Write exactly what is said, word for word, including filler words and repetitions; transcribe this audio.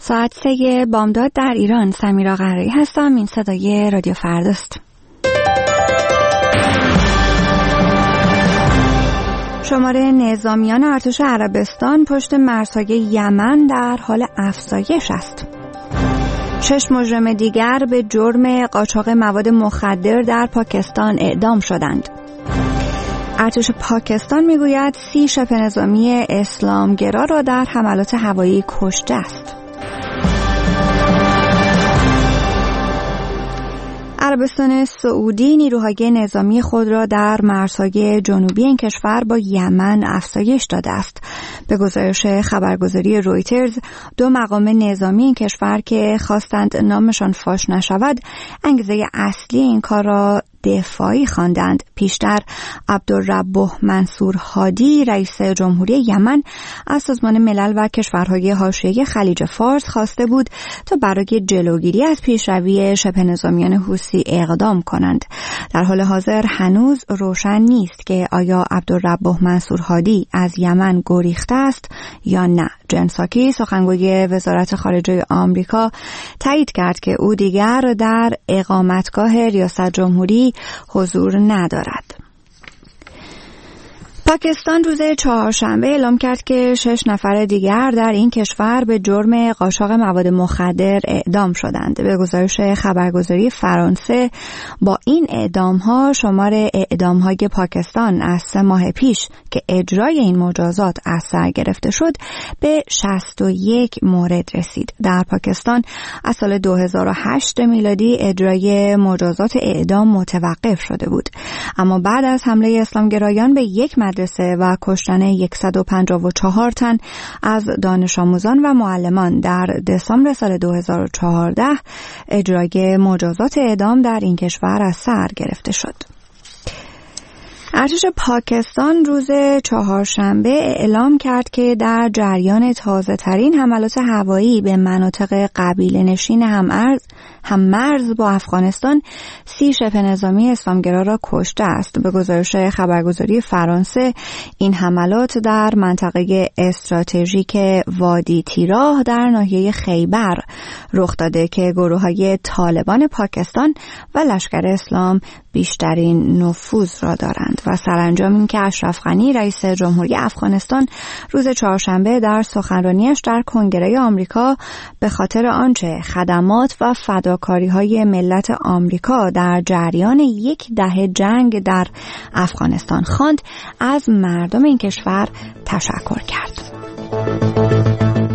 ساعت سه بامداد در ایران. سمیرا قهره‌ای هستم. این صدای رادیو فرداست. شمار نظامیان ارتش عربستان پشت مرزهای یمن در حال افزایش است. شش مجرم دیگر به جرم قاچاق مواد مخدر در پاکستان اعدام شدند. ارتش پاکستان میگوید سی شبه نظامی اسلامگرا را در حملات هوایی کشته است. عربستان سعودی نیروهای نظامی خود را در مرزهای جنوبی این کشور با یمن افزایش داده است. به گزارش خبرگزاری رویترز، دو مقام نظامی این کشور که خواستند نامشان فاش نشود، انگیزه اصلی این کار را دفاعی خواندند. پیشتر عبدالربه منصور هادی رئیس جمهوری یمن از سازمان ملل و کشورهای حاشیه خلیج فارس خواسته بود تا برای جلوگیری از پیشروی شبه نظامیان حوثی اقدام کنند. در حال حاضر هنوز روشن نیست که آیا عبدالربه منصور هادی از یمن گریخته است یا نه. جن ساکی سخنگوی وزارت خارجه آمریکا تایید کرد که او دیگر در اقامتگاه ریاست جمهوری حضور ندارد. پاکستان روز چهارشنبه اعلام کرد که شش نفر دیگر در این کشور به جرم قاچاق مواد مخدر اعدام شدند. به گزارش خبرگزاری فرانسه، با این اعدام‌ها شمار اعدام‌های پاکستان از سه ماه پیش که اجرای این مجازات از سر گرفته شد به شصت و یک مورد رسید. در پاکستان از سال دو هزار و هشت میلادی اجرای مجازات اعدام متوقف شده بود، اما بعد از حمله اسلامگرایان به یک مدرسه و کشتن صد و پنجاه و چهار تن از دانش آموزان و معلمان در دسامبر سال دو هزار و چهارده اجرای مجازات اعدام در این کشور از سر گرفته شد. ارتش پاکستان روز چهارشنبه اعلام کرد که در جریان تازه ترین حملات هوایی به مناطق قبیله نشین هم‌ارز هم مرز با افغانستان سی شبه نظامی اسلامگرا را کشته است. به گزارش خبرگزاری فرانسه، این حملات در منطقه استراتژیک وادی تیراه در ناحیه خیبر رخ داده که گروه‌های طالبان پاکستان و لشکر اسلام بیشترین نفوذ را دارند و سرانجام این که اشرف غنی رئیس جمهوری افغانستان روز چهارشنبه در سخنرانیش در کنگره آمریکا به خاطر آنچه خدمات و فداکاری‌های ملت آمریکا در جریان یک دهه جنگ در افغانستان خواند، از مردم این کشور تشکر کرد.